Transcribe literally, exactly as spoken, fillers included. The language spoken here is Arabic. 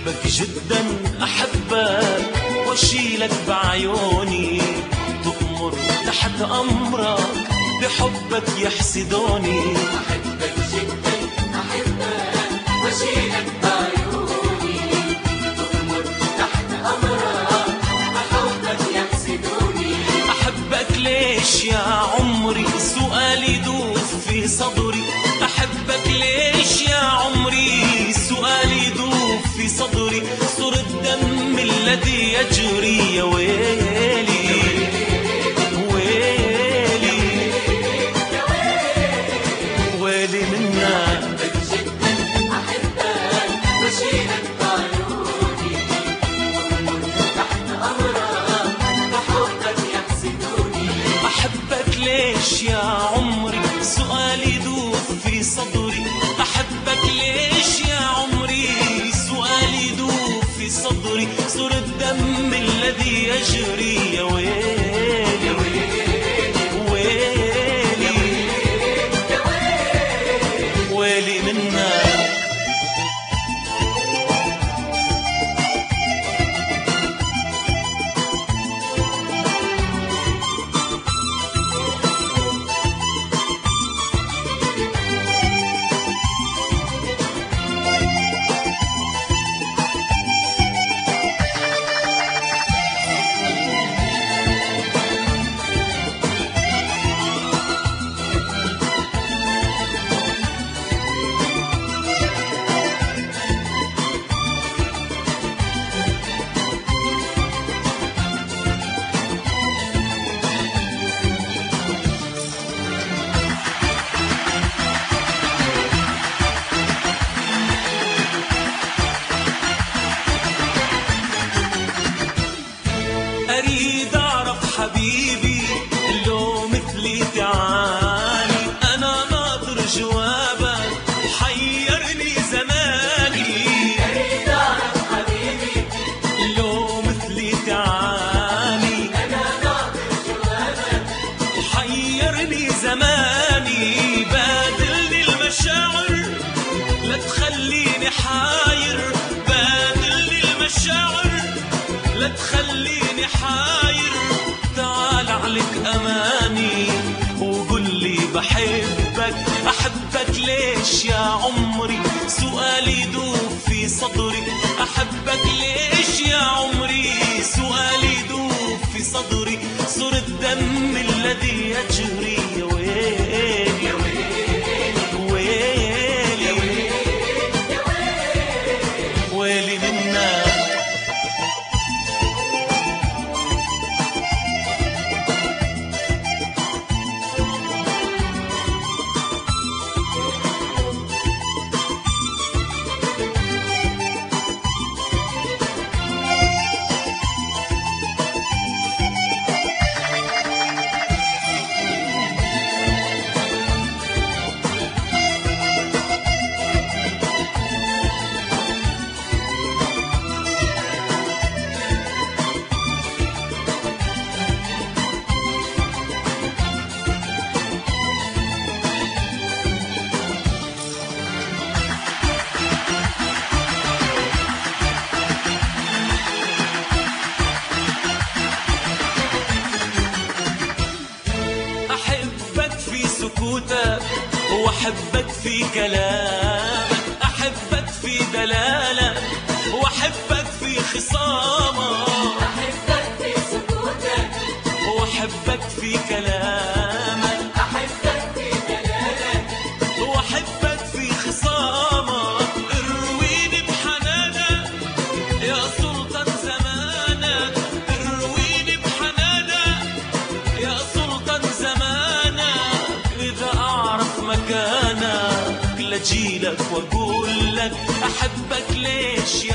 أحبك جدا أحبك واشيلك بعيوني، تأمر تحت أمرك بحبك يحسدوني. أحبك جدا أحبك واشيلك بعيوني، تأمر تحت أمرك بحبك يحسدوني. أحبك ليش يا عمري سؤالي دوب في صدري، أحبك ليش يا عمري سؤالي دوب في صدري، صور الدم الذي يجري يا ويلي ويلي ويلي منا. أحبك جدا أحبك واشيلك بعيوني، تأمر تحت أمرك بحبك يحسدوني. أحبك ليش يا عمري سؤالي دوب في صدري، أحبك ليش يا عمري سؤالي دوب في صدري، صور الدم الذي يجري يا ويلي ويلي ويلي منا. أريد أعرف حبيبي لو مثلي تعاني، أنا ناطر جوابك حيرني زماني. أريد أعرف حبيبي لو مثلي تعاني، أنا ناطر جوابك حيرني زماني. بادلني المشاعر لا تخليني حاير، بادلني المشاعر لا تخليني حاير. تعال عليك أماني وقل لي بحبك، أحبك ليش يا عمري سؤالي دوب في صدري، أحبك ليش يا عمري سؤالي دوب في صدري، صور الدم الذي يجري يا ويلي ويلي ويلي منا. أحبك في سكوتك وأحبك في كلامك، أحبك في دلالك وأحبك في خصامك، أحبك في سكوتك وأحبك في كلامك، أحبك في دلالك وأحبك في خصامك. ارويني بحنانك يا سلطان زمانك، ارويني بحنانك يا سلطان زمانك. إذا أعرف مكانك لجيلك وأقول لك أحبك ليش